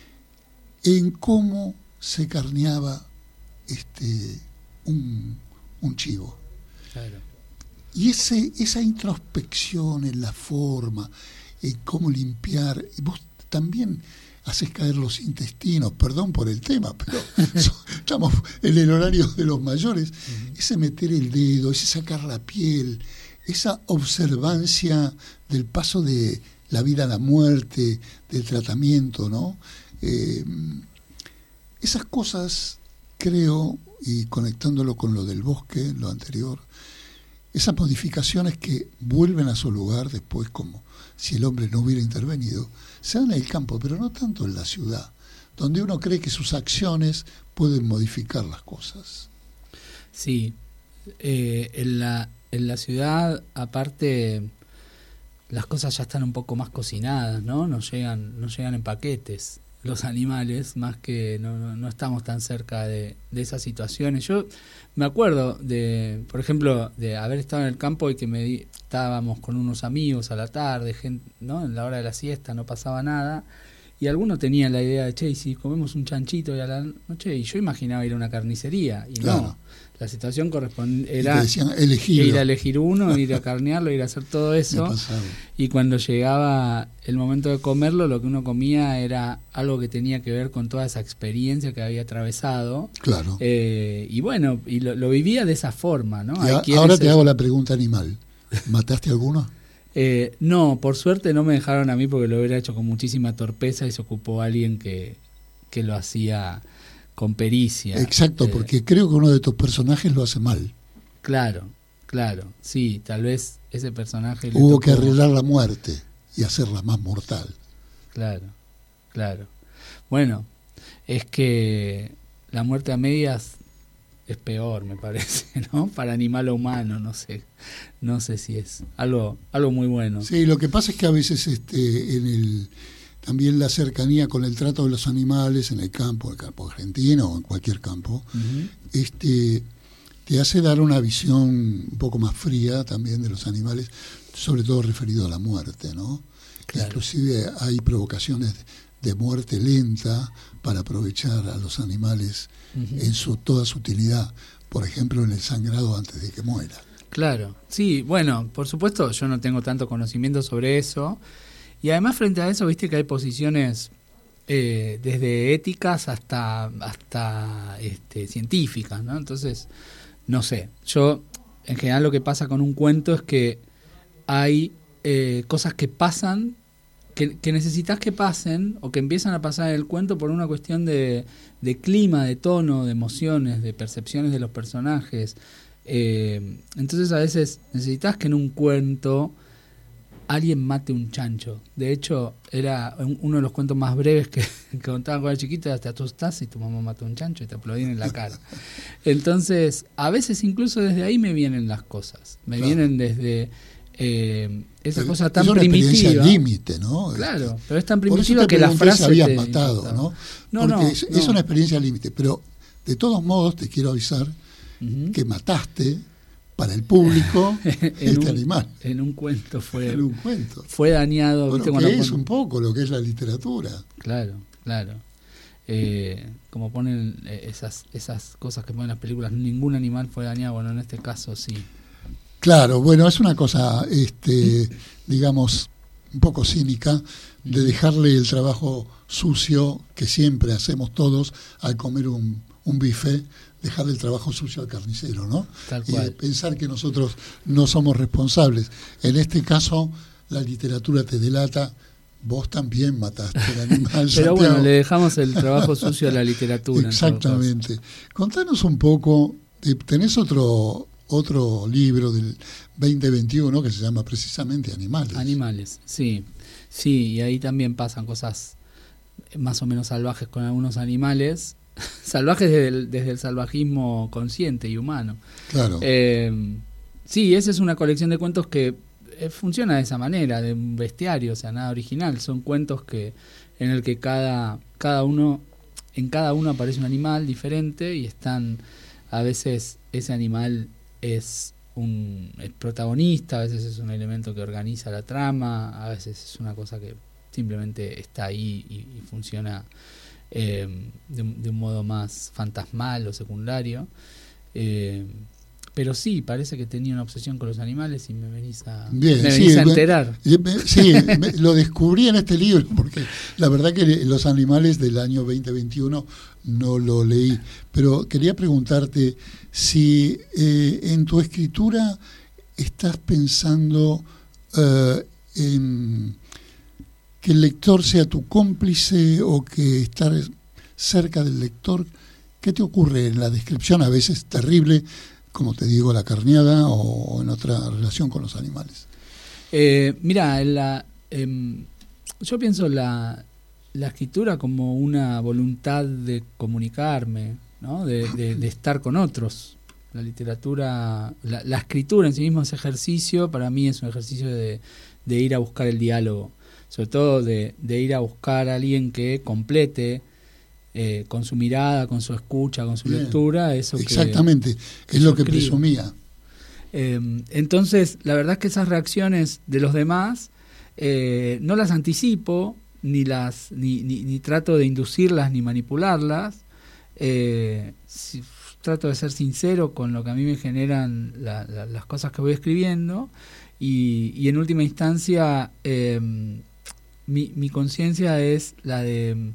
en cómo se carneaba este, un, un chivo. Claro. Y ese, esa introspección en la forma, en cómo limpiar, y vos también haces caer los intestinos, perdón por el tema, pero so- estamos en el horario de los mayores, ese meter el dedo, ese sacar la piel, esa observancia del paso de la vida a la muerte, del tratamiento, ¿no? Eh, esas cosas, creo, y conectándolo con lo del bosque, lo anterior, esas modificaciones que vuelven a su lugar después, como si el hombre no hubiera intervenido, se dan en el campo, pero no tanto en la ciudad, donde uno cree que sus acciones pueden modificar las cosas. Sí, eh, en la en la ciudad aparte las cosas ya están un poco más cocinadas, ¿no? No llegan no llegan en paquetes los animales, más que no, no, no estamos tan cerca de, de esas situaciones. Yo me acuerdo de, por ejemplo, de haber estado en el campo y que me di, estábamos con unos amigos a la tarde, gente, ¿no? En la hora de la siesta no pasaba nada. Y alguno tenía la idea de, che, ¿y si comemos un chanchito y a la noche? Y yo imaginaba ir a una carnicería. Y Claro. no, la situación corresponde, Y era te decían, elegirlo. ir a elegir uno, ir a carnearlo, ir a hacer todo Me eso. pasaba. Y cuando llegaba el momento de comerlo, lo que uno comía era algo que tenía que ver con toda esa experiencia que había atravesado. Claro. Eh, y bueno, y lo, lo vivía de esa forma, ¿no? Y Hay a- quienes ahora te es- hago la pregunta animal. ¿Mataste alguno? Eh, no, por suerte no me dejaron a mí porque lo hubiera hecho con muchísima torpeza y se ocupó alguien que, que lo hacía con pericia. Exacto, Eh, porque creo que uno de tus personajes lo hace mal. Claro, claro, sí, tal vez ese personaje... le Hubo tocó... que arreglar la muerte y hacerla más mortal. Claro, claro. Bueno, es que la muerte a medias es peor, me parece, ¿no? Para animal o humano, no sé, no sé si es algo, algo muy bueno. Sí, lo que pasa es que a veces este, en el también la cercanía con el trato de los animales en el campo, el campo argentino o en cualquier campo, uh-huh. este, te hace dar una visión un poco más fría también de los animales, sobre todo referido a la muerte, ¿no? Claro. Inclusive hay provocaciones de muerte lenta para aprovechar a los animales uh-huh. en su toda su utilidad, por ejemplo en el sangrado antes de que muera. Claro, sí, bueno, por supuesto yo no tengo tanto conocimiento sobre eso, y además frente a eso viste que hay posiciones eh, desde éticas hasta hasta este, científicas, ¿no? Entonces, no sé, yo en general lo que pasa con un cuento es que hay eh, cosas que pasan Que, que necesitas que pasen o que empiezan a pasar en el cuento por una cuestión de, de clima, de tono, de emociones, de percepciones de los personajes. Eh, entonces a veces necesitas que en un cuento alguien mate un chancho. De hecho, era un, uno de los cuentos más breves que, que contaba cuando era chiquito, te asustás y tu mamá mató un chancho y te aplaudían en la cara. Entonces, a veces incluso desde ahí me vienen las cosas. Me claro. vienen desde... Eh, esa pero cosa tan es una primitiva, límite, ¿no? Claro, pero es tan primitiva que la frase si habías matado, ¿no? No, Porque no, es, no. es una experiencia límite, pero de todos modos te quiero avisar uh-huh. que mataste para el público este un, animal. En un cuento fue en un cuento. Fue dañado, bueno, ¿viste? Que es ponen... un poco lo que es la literatura. Claro, claro. Eh, como ponen esas esas cosas que ponen las películas, ningún animal fue dañado, bueno, en este caso sí. Claro, bueno, es una cosa, este, digamos, un poco cínica, de dejarle el trabajo sucio que siempre hacemos todos al comer un, un bife, dejarle el trabajo sucio al carnicero, ¿no? Tal cual. Y pensar que nosotros no somos responsables. En este caso, la literatura te delata, vos también mataste al animal. Pero Santiago. Bueno, le dejamos el trabajo sucio a la literatura. Exactamente. Contanos un poco, ¿tenés otro... otro libro del veinte veintiuno que se llama precisamente Animales? Animales, sí. Sí, y ahí también pasan cosas más o menos salvajes con algunos animales. Salvajes desde el, desde el salvajismo consciente y humano. Claro. Eh, sí, esa es una colección de cuentos que eh, funciona de esa manera, de un bestiario, o sea, nada original. Son cuentos que en el que cada, cada uno, en cada uno aparece un animal diferente y están, a veces ese animal es un es protagonista, a veces es un elemento que organiza la trama, a veces es una cosa que simplemente está ahí y, y funciona eh, de, de un modo más fantasmal o secundario. Eh, pero sí, parece que tenía una obsesión con los animales y me venís a, Bien, me sí, venís a enterar. Sí, me, lo descubrí en este libro, porque la verdad que Los Animales del año veinte veintiuno no lo leí. Pero quería preguntarte si eh, en tu escritura estás pensando eh, en que el lector sea tu cómplice o que estar cerca del lector. ¿Qué te ocurre en la descripción, a veces terrible, como te digo, la carneada o en otra relación con los animales? Eh, mira, la, eh, yo pienso la, la escritura como una voluntad de comunicarme, ¿no? de, de, de estar con otros. La literatura, la, la escritura en sí mismo, ese ejercicio, para mí es un ejercicio de, de ir a buscar el diálogo, sobre todo de, de ir a buscar a alguien que complete Eh, con su mirada, con su escucha, con su Bien. lectura, eso Exactamente, que, que es lo que escribo. presumía. Eh, entonces, la verdad es que esas reacciones de los demás eh, no las anticipo, ni las ni, ni, ni trato de inducirlas ni manipularlas. Eh, si, trato de ser sincero con lo que a mí me generan la, la, las cosas que voy escribiendo y, y en última instancia eh, mi, mi conciencia es la de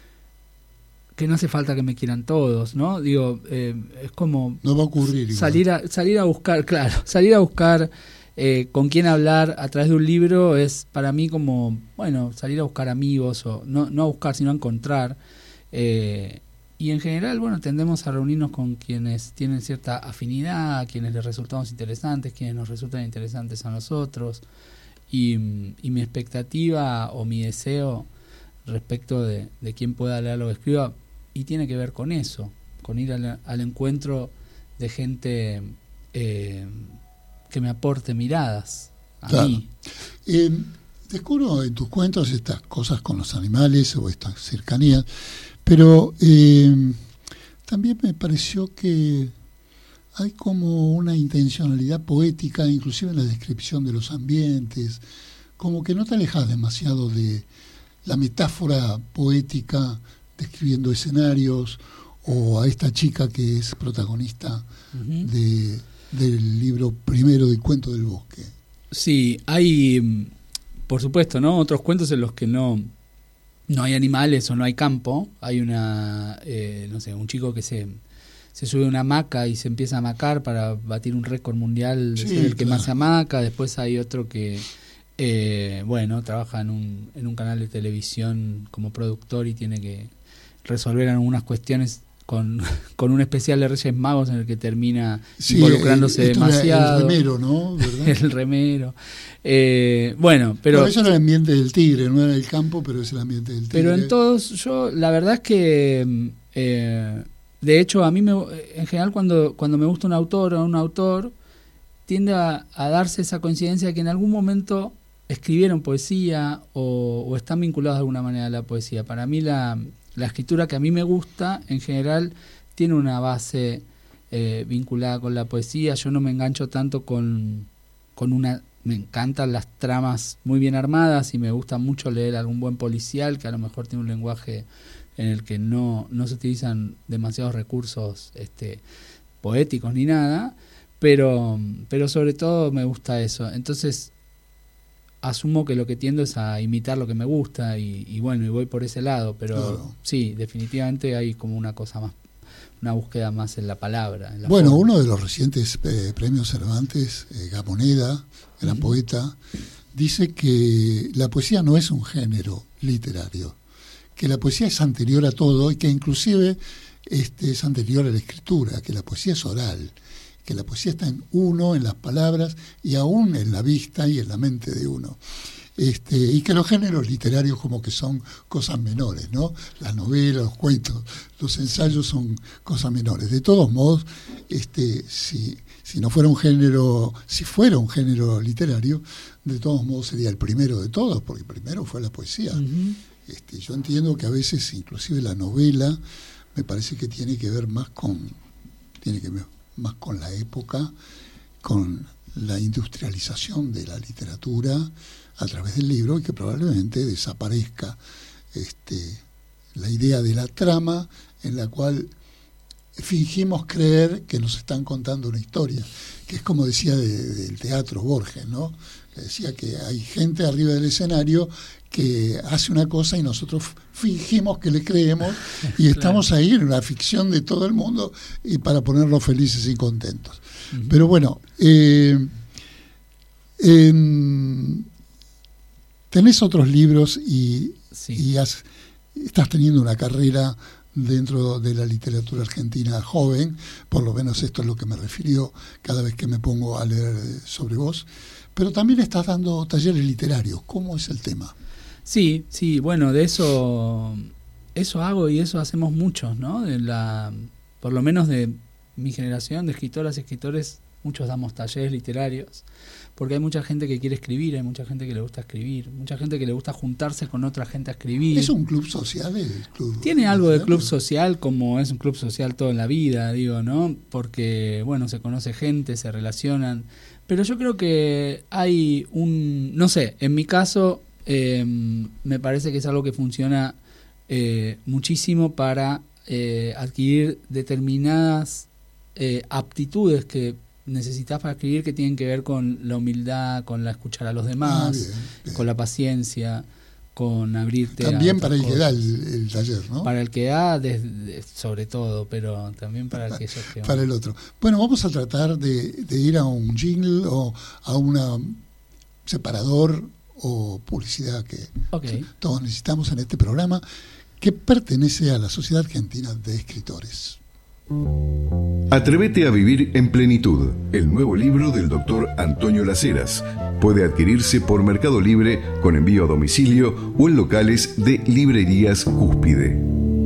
que no hace falta que me quieran todos, ¿no? Digo, eh, es como no va a ocurrir salir a salir a buscar, claro, salir a buscar eh, con quién hablar a través de un libro es para mí como, bueno, salir a buscar amigos o no no a buscar sino a encontrar eh, y y en general, bueno, tendemos a reunirnos con quienes tienen cierta afinidad, a quienes les resultamos interesantes, quienes nos resultan interesantes a nosotros. Y, y mi expectativa o mi deseo respecto de, de quién pueda leer lo que escriba, y tiene que ver con eso, con ir al, al encuentro de gente eh, que me aporte miradas a claro. mí. Eh, descubro en tus cuentos estas cosas con los animales o estas cercanías, pero eh, también me pareció que hay como una intencionalidad poética, inclusive en la descripción de los ambientes, como que no te alejas demasiado de la metáfora poética describiendo escenarios, o a esta chica que es protagonista uh-huh. de, del libro primero del Cuento del Bosque. Sí, hay, por supuesto, ¿no? Otros cuentos en los que no, no hay animales o no hay campo. Hay una, eh, no sé, un chico que se, se sube a una hamaca y se empieza a hamacar para batir un récord mundial de sí, ser el que claro. más se hamaca. Después hay otro que, eh, bueno, trabaja en un, en un canal de televisión como productor y tiene que resolver algunas cuestiones con, con un especial de Reyes Magos en el que termina sí, involucrándose el, demasiado. El remero, ¿no? ¿Verdad? El remero. Eh, bueno, pero... Bueno, eso era el ambiente del tigre, no era el campo, pero es el ambiente del tigre. Pero en todos, yo, la verdad es que, eh, de hecho, a mí, me, en general, cuando, cuando me gusta un autor o un autor, tiende a, a darse esa coincidencia de que en algún momento escribieron poesía o, o están vinculados de alguna manera a la poesía. Para mí la... La escritura que a mí me gusta, en general, tiene una base eh, vinculada con la poesía. Yo no me engancho tanto con, con una... Me encantan las tramas muy bien armadas y me gusta mucho leer algún buen policial que a lo mejor tiene un lenguaje en el que no, no se utilizan demasiados recursos este, poéticos ni nada, pero, pero sobre todo me gusta eso. Entonces... asumo que lo que tiendo es a imitar lo que me gusta y, y bueno, y voy por ese lado, pero claro. sí, definitivamente hay como una cosa más, una búsqueda más en la palabra. En la bueno, forma. Uno de los recientes eh, premios Cervantes, eh, Gamoneda, gran uh-huh. poeta, dice que la poesía no es un género literario, que la poesía es anterior a todo y que inclusive este, es anterior a la escritura, que la poesía es oral, que la poesía está en uno, en las palabras y aún en la vista y en la mente de uno. Este, y que los géneros literarios como que son cosas menores, ¿no? Las novelas, los cuentos, los ensayos son cosas menores. De todos modos, este, si, si no fuera un género, si fuera un género literario, de todos modos sería el primero de todos, porque primero fue la poesía. Uh-huh. Este, yo entiendo que a veces inclusive la novela me parece que tiene que ver más con, tiene que ver más con la época, con la industrialización de la literatura a través del libro, y que probablemente desaparezca este, la idea de la trama en la cual fingimos creer que nos están contando una historia, que es como decía de, del teatro Borges, ¿no? Que decía que hay gente arriba del escenario que hace una cosa y nosotros fingimos que le creemos y estamos claro. ahí en una ficción de todo el mundo y para ponernos felices y contentos. Uh-huh. Pero bueno, eh, eh, tenés otros libros y, sí. y has, estás teniendo una carrera dentro de la literatura argentina joven, por lo menos esto es lo que me refirió cada vez que me pongo a leer sobre vos, pero también estás dando talleres literarios. ¿Cómo es el tema? Sí, sí, bueno, de eso eso hago y eso hacemos muchos, ¿no? De la, por lo menos de mi generación de escritoras y escritores, muchos damos talleres literarios, porque hay mucha gente que quiere escribir, hay mucha gente que le gusta escribir, mucha gente que le gusta juntarse con otra gente a escribir. ¿Es un club social el club? Tiene algo de club social, como es un club social todo en la vida, digo, ¿no? Porque, bueno, se conoce gente, se relacionan, pero yo creo que hay un, no sé, en mi caso... Eh, me parece que es algo que funciona eh, muchísimo para eh, adquirir determinadas eh, aptitudes que necesitas para escribir, que tienen que ver con la humildad, con la escuchar a los demás, ah, bien, bien. con la paciencia, con abrirte también a para el cosas. que da el, el taller, ¿no? Para el que da, de, de, sobre todo, pero también para aquellos que... Para el otro. Bueno, vamos a tratar de, de ir a un jingle o a un separador o publicidad que okay. todos necesitamos en este programa, que pertenece a la Sociedad Argentina de Escritores. Atrévete a vivir en plenitud, el nuevo libro del doctor Antonio Las Heras. Puede adquirirse por Mercado Libre con envío a domicilio o en locales de Librerías Cúspide.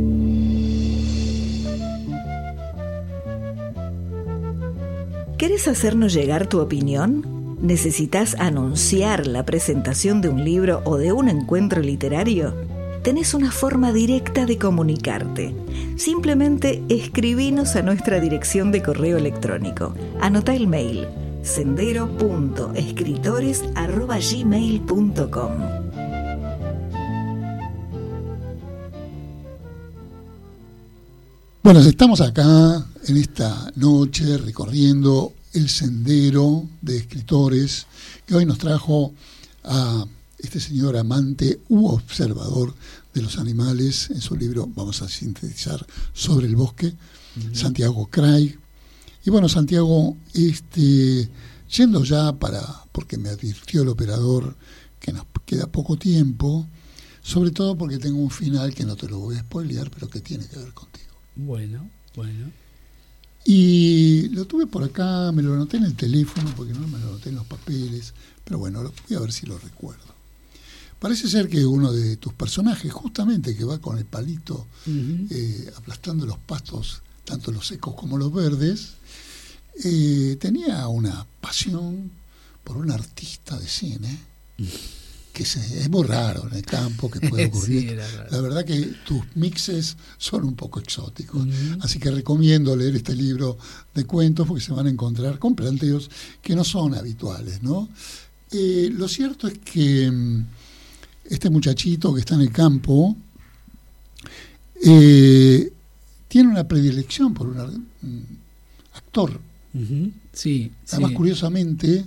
¿Querés hacernos llegar tu opinión? ¿Necesitas anunciar la presentación de un libro o de un encuentro literario? Tenés una forma directa de comunicarte. Simplemente escribinos a nuestra dirección de correo electrónico. Anotá el mail: sendero punto escritores arroba gmail punto com. Bueno, estamos acá en esta noche recorriendo el sendero de escritores que hoy nos trajo a este señor amante u observador de los animales en su libro, vamos a sintetizar, Sobre el bosque, uh-huh. Santiago Craig. Y bueno, Santiago, este, yendo ya para, porque me advirtió el operador que nos queda poco tiempo, sobre todo porque tengo un final que no te lo voy a spoilear, pero que tiene que ver contigo. Bueno, bueno. Y lo tuve por acá, me lo anoté en el teléfono, porque no me lo anoté en los papeles, pero bueno, voy a ver si lo recuerdo. Parece ser que uno de tus personajes, justamente que va con el palito uh-huh. eh, aplastando los pastos, tanto los secos como los verdes, eh, tenía una pasión por un artista de cine, uh-huh. que se, es muy raro en el campo que puede ocurrir. Sí, la verdad que tus mixes son un poco exóticos, uh-huh. así que recomiendo leer este libro de cuentos porque se van a encontrar con planteos que no son habituales, ¿no? Eh, lo cierto es que este muchachito que está en el campo eh, tiene una predilección por un, un actor. Uh-huh. Sí, además, sí. curiosamente,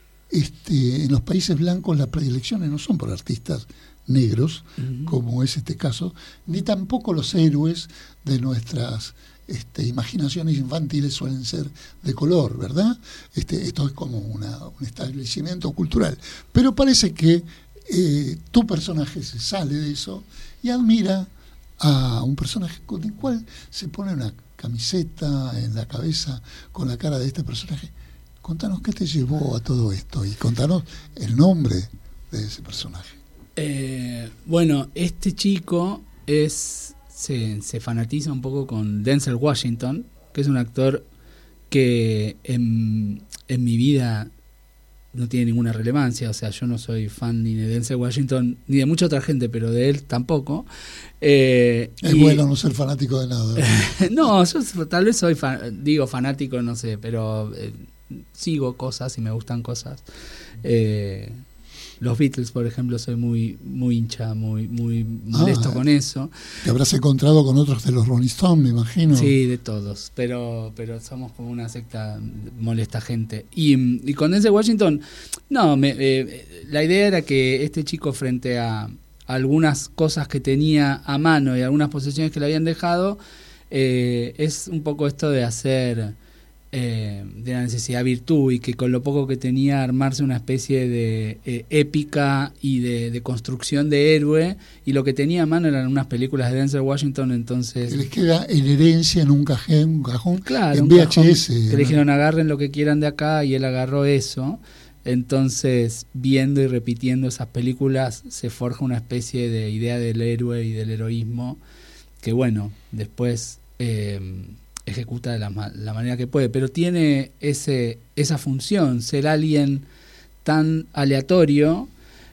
este, en los países blancos las predilecciones no son por artistas negros, uh-huh. como es este caso, ni tampoco los héroes de nuestras este, imaginaciones infantiles suelen ser de color, ¿verdad? Este, esto es como una, un establecimiento cultural. Pero parece que Eh, tu personaje se sale de eso y admira a un personaje con el cual se pone una camiseta en la cabeza con la cara de este personaje. Contanos qué te llevó a todo esto y contanos el nombre de ese personaje. Eh, bueno, este chico es se, se fanatiza un poco con Denzel Washington, que es un actor que en, en mi vida no tiene ninguna relevancia. O sea, yo no soy fan ni de Denzel Washington ni de mucha otra gente, pero de él tampoco. Eh, es y, bueno no ser fanático de nada. No, yo tal vez soy fan, digo fanático, no sé, pero eh, sigo cosas y me gustan cosas. Eh, los Beatles, por ejemplo, soy muy muy hincha, muy muy molesto ah, con eso. Te habrás encontrado con otros de los Rolling Stones, me imagino. Sí, de todos, pero pero somos como una secta molesta gente. Y, y con Denzel Washington, no, me, eh, la idea era que este chico, frente a, a algunas cosas que tenía a mano y algunas posesiones que le habían dejado, eh, es un poco esto de hacer Eh, de la necesidad virtud, y que con lo poco que tenía armarse una especie de eh, épica y de, de construcción de héroe, y lo que tenía a mano eran unas películas de Denzel Washington. Entonces que les queda en herencia en un cajón, un cajón claro, en un V H S, cajón, ¿no? Que le dijeron agarren lo que quieran de acá, y él agarró eso. Entonces, viendo y repitiendo esas películas, se forja una especie de idea del héroe y del heroísmo que, bueno, después eh, ejecuta de la, la manera que puede, pero tiene ese esa función, ser alguien tan aleatorio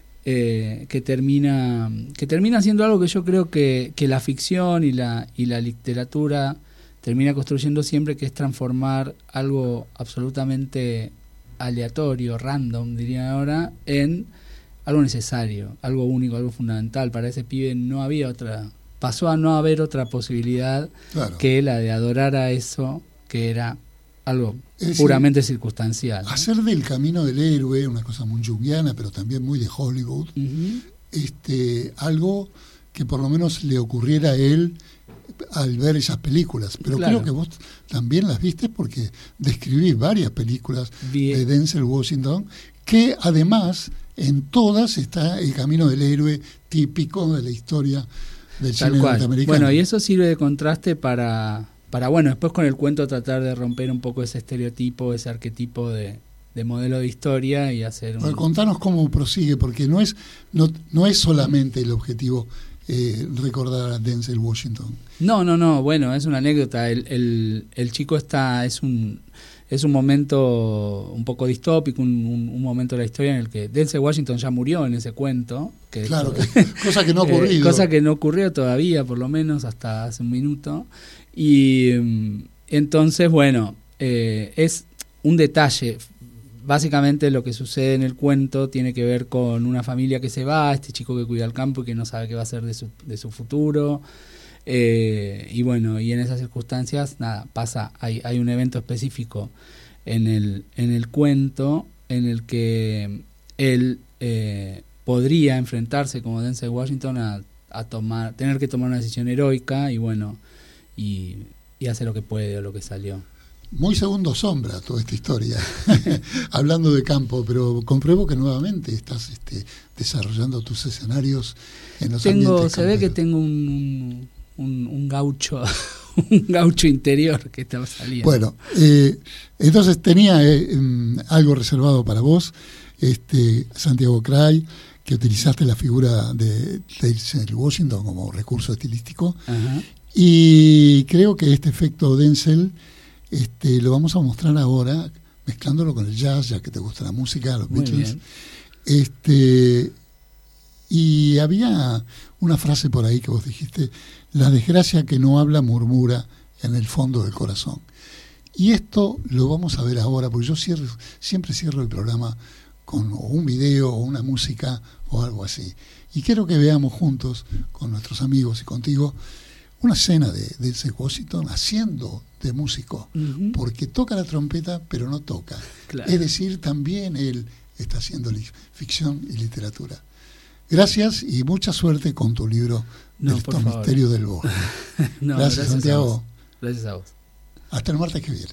eh, que termina que termina siendo algo que yo creo que, que la ficción y la y la literatura termina construyendo siempre, que es transformar algo absolutamente aleatorio, random, diría ahora, en algo necesario, algo único, algo fundamental. Para ese pibe no había otra pasó a no haber otra posibilidad, claro, que la de adorar a eso, que era algo es puramente decir, circunstancial, ¿no? Hacer del camino del héroe una cosa muy junguiana, pero también muy de Hollywood, uh-huh. este, algo que por lo menos le ocurriera a él al ver esas películas. Pero claro, creo que vos también las viste, porque describís varias películas Bien. de Denzel Washington, que además en todas está el camino del héroe típico de la historia del Tal cine cual. norteamericano. Bueno, y eso sirve de contraste para, para, bueno, después con el cuento tratar de romper un poco ese estereotipo, ese arquetipo de, de modelo de historia y hacer un... Bueno, contanos cómo prosigue, porque no es, no, no es solamente el objetivo eh, recordar a Denzel Washington. No, no, no, bueno, es una anécdota. El, el, el chico está, es un... Es un momento un poco distópico, un, un, un momento de la historia en el que Denzel Washington ya murió en ese cuento. Que claro, que, cosa que no ha ocurrido. Eh, cosa que no ocurrió todavía, por lo menos, hasta hace un minuto. Y entonces, bueno, eh, es un detalle. Básicamente lo que sucede en el cuento tiene que ver con una familia que se va, este chico que cuida el campo y que no sabe qué va a hacer de su, de su futuro. Eh, y bueno, y en esas circunstancias, nada, pasa, hay, hay un evento específico en el, en el cuento en el que él eh, podría enfrentarse como Denzel Washington a, a tomar, tener que tomar una decisión heroica y bueno, y, y hacer lo que puede o lo que salió. Muy segundo sombra toda esta historia, hablando de campo, pero compruebo que nuevamente estás este, desarrollando tus escenarios en los tengo, ambientes se ve camperos. que tengo un, un, un, un gaucho un gaucho interior que estaba saliendo. Bueno, eh, entonces tenía eh, um, algo reservado para vos, este Santiago Cray, que utilizaste la figura de Denzel Washington como recurso estilístico. Ajá. Y creo que este efecto Denzel este, lo vamos a mostrar ahora, mezclándolo con el jazz, ya que te gusta la música, los Muy Beatles. bien. Este, y había una frase por ahí que vos dijiste: la desgracia que no habla murmura en el fondo del corazón. Y esto lo vamos a ver ahora, porque yo cierro, siempre cierro el programa con o un video o una música o algo así. Y quiero que veamos juntos, con nuestros amigos y contigo, una escena de Denzel Washington haciendo de músico, Uh-huh. porque toca la trompeta pero no toca. Claro. Es decir, también él está haciendo li- ficción y literatura. Gracias y mucha suerte con tu libro No, del por Los favor. Misterios del Bosque. No, Gracias, gracias a Santiago. vos. Gracias a vos. Hasta el martes que viene.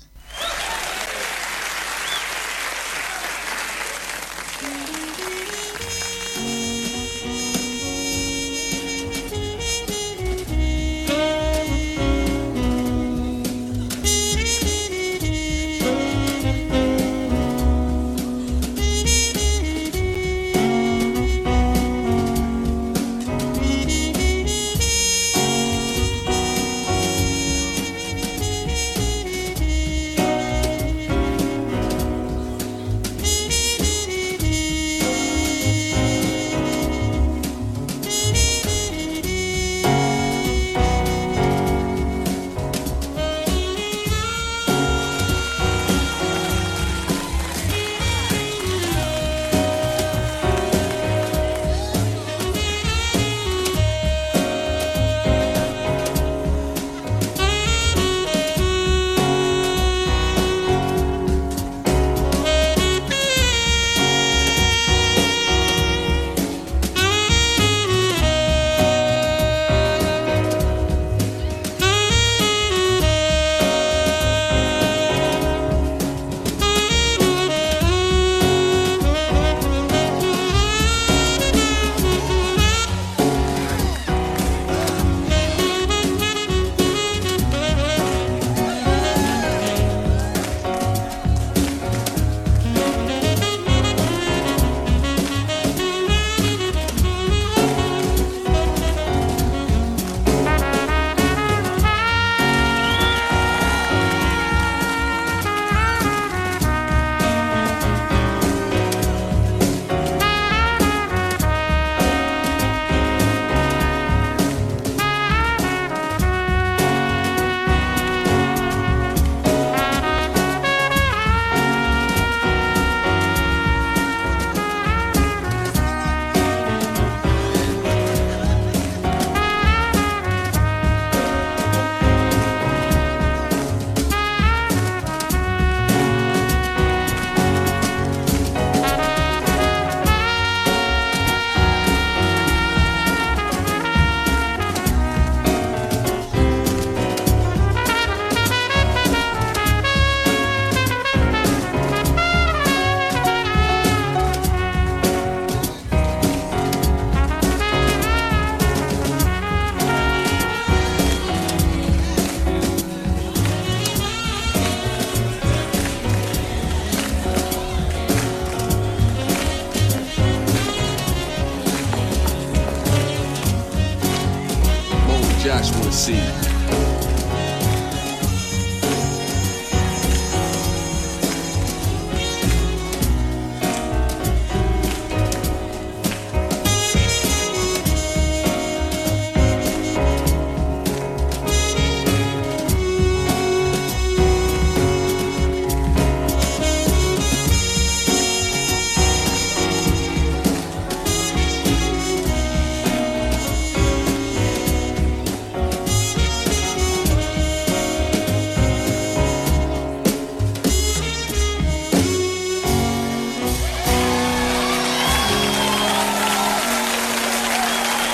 sea.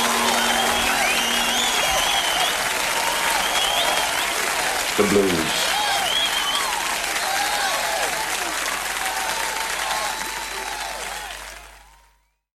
The blues.